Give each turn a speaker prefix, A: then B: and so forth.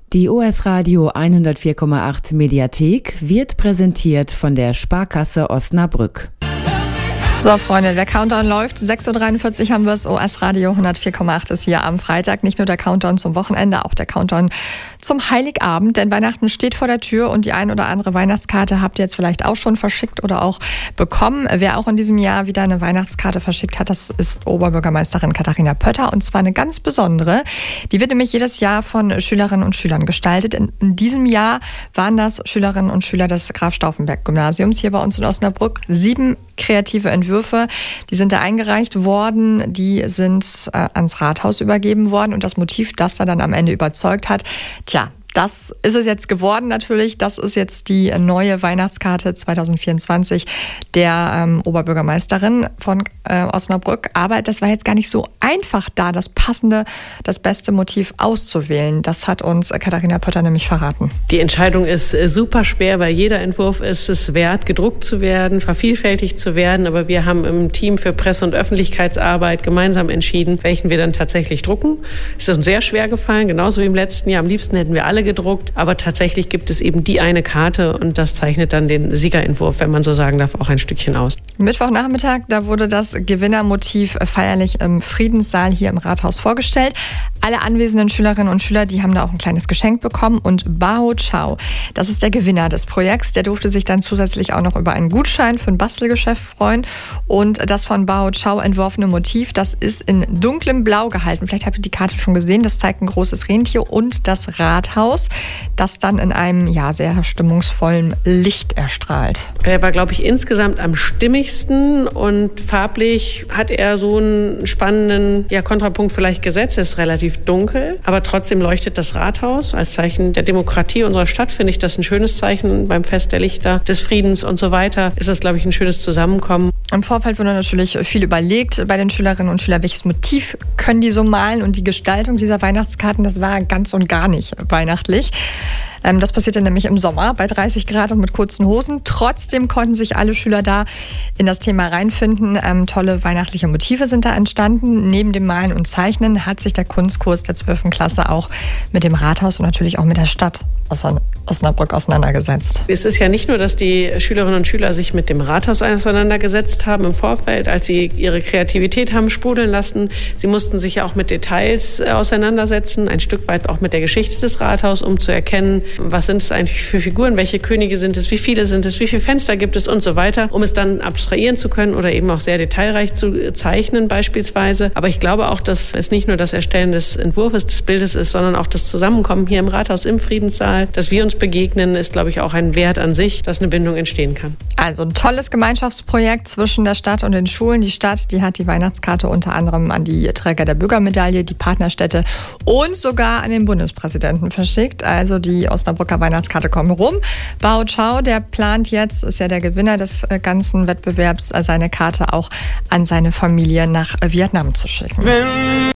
A: Die OS Radio 104,8 Mediathek wird präsentiert von der Sparkasse Osnabrück.
B: So, Freunde, der Countdown läuft. 6.43 Uhr haben wir es. OS Radio 104,8 ist hier am Freitag. Nicht nur der Countdown zum Wochenende, auch der Countdown zum Heiligabend. Denn Weihnachten steht vor der Tür und die ein oder andere Weihnachtskarte habt ihr jetzt vielleicht auch schon verschickt oder auch bekommen. Wer auch in diesem Jahr wieder eine Weihnachtskarte verschickt hat, das ist Oberbürgermeisterin Katharina Pötter. Und zwar eine ganz besondere. Die wird nämlich jedes Jahr von Schülerinnen und Schülern gestaltet. In diesem Jahr waren das Schülerinnen und Schüler des Graf-Stauffenberg-Gymnasiums hier bei uns in Osnabrück. 7 kreative Entwürfe, die sind da eingereicht worden, die sind ans Rathaus übergeben worden und das Motiv, das da dann am Ende überzeugt hat, das ist es jetzt geworden natürlich. Das ist jetzt die neue Weihnachtskarte 2024 der Oberbürgermeisterin von Osnabrück. Aber das war jetzt gar nicht so einfach, da das passende, das beste Motiv auszuwählen. Das hat uns Katharina Pötter nämlich verraten.
C: Die Entscheidung ist super schwer, weil jeder Entwurf ist es wert, gedruckt zu werden, vervielfältigt zu werden. Aber wir haben im Team für Presse- und Öffentlichkeitsarbeit gemeinsam entschieden, welchen wir dann tatsächlich drucken. Es ist uns sehr schwer gefallen, genauso wie im letzten Jahr. Am liebsten hätten wir alle gedruckt, aber tatsächlich gibt es eben die eine Karte und das zeichnet dann den Siegerentwurf, wenn man so sagen darf, auch ein Stückchen aus.
B: Mittwochnachmittag, da wurde das Gewinnermotiv feierlich im Friedenssaal hier im Rathaus vorgestellt. Alle anwesenden Schülerinnen und Schüler, die haben da auch ein kleines Geschenk bekommen und Bao Chao, das ist der Gewinner des Projekts, der durfte sich dann zusätzlich auch noch über einen Gutschein für ein Bastelgeschäft freuen und das von Bao Chao entworfene Motiv, das ist in dunklem Blau gehalten. Vielleicht habt ihr die Karte schon gesehen, das zeigt ein großes Rentier und das Rathaus, das dann in einem sehr stimmungsvollen Licht erstrahlt.
C: Er war, glaube ich, insgesamt am stimmigsten und farblich hat er so einen spannenden Kontrapunkt vielleicht gesetzt. Es ist relativ dunkel, aber trotzdem leuchtet das Rathaus. Als Zeichen der Demokratie unserer Stadt finde ich das ein schönes Zeichen beim Fest der Lichter, des Friedens und so weiter. Ist das, glaube ich, ein schönes Zusammenkommen.
B: Im Vorfeld wurde natürlich viel überlegt bei den Schülerinnen und Schülern, welches Motiv können die so malen und die Gestaltung dieser Weihnachtskarten, das war ganz und gar nicht weihnachtlich. Das passierte nämlich im Sommer bei 30 Grad und mit kurzen Hosen. Trotzdem konnten sich alle Schüler da in das Thema reinfinden. Tolle weihnachtliche Motive sind da entstanden. Neben dem Malen und Zeichnen hat sich der Kunstkurs der 12. Klasse auch mit dem Rathaus und natürlich auch mit der Stadt Osnabrück auseinandergesetzt.
C: Es ist ja nicht nur, dass die Schülerinnen und Schüler sich mit dem Rathaus auseinandergesetzt haben im Vorfeld, als sie ihre Kreativität haben sprudeln lassen. Sie mussten sich ja auch mit Details auseinandersetzen, ein Stück weit auch mit der Geschichte des Rathauses, um zu erkennen, was sind es eigentlich für Figuren, welche Könige sind es, wie viele sind es, wie viele Fenster gibt es und so weiter, um es dann abstrahieren zu können oder eben auch sehr detailreich zu zeichnen beispielsweise. Aber ich glaube auch, dass es nicht nur das Erstellen des Entwurfs, des Bildes ist, sondern auch das Zusammenkommen hier im Rathaus, im Friedenssaal, dass wir uns begegnen, ist, glaube ich, auch ein Wert an sich, dass eine Bindung entstehen kann.
B: Also ein tolles Gemeinschaftsprojekt zwischen der Stadt und den Schulen. Die Stadt, die hat die Weihnachtskarte unter anderem an die Träger der Bürgermedaille, die Partnerstädte und sogar an den Bundespräsidenten verschickt. Also die Osnabrücker Weihnachtskarte kommen rum. Bao Chao, der plant jetzt, ist ja der Gewinner des ganzen Wettbewerbs, seine Karte auch an seine Familie nach Vietnam zu schicken.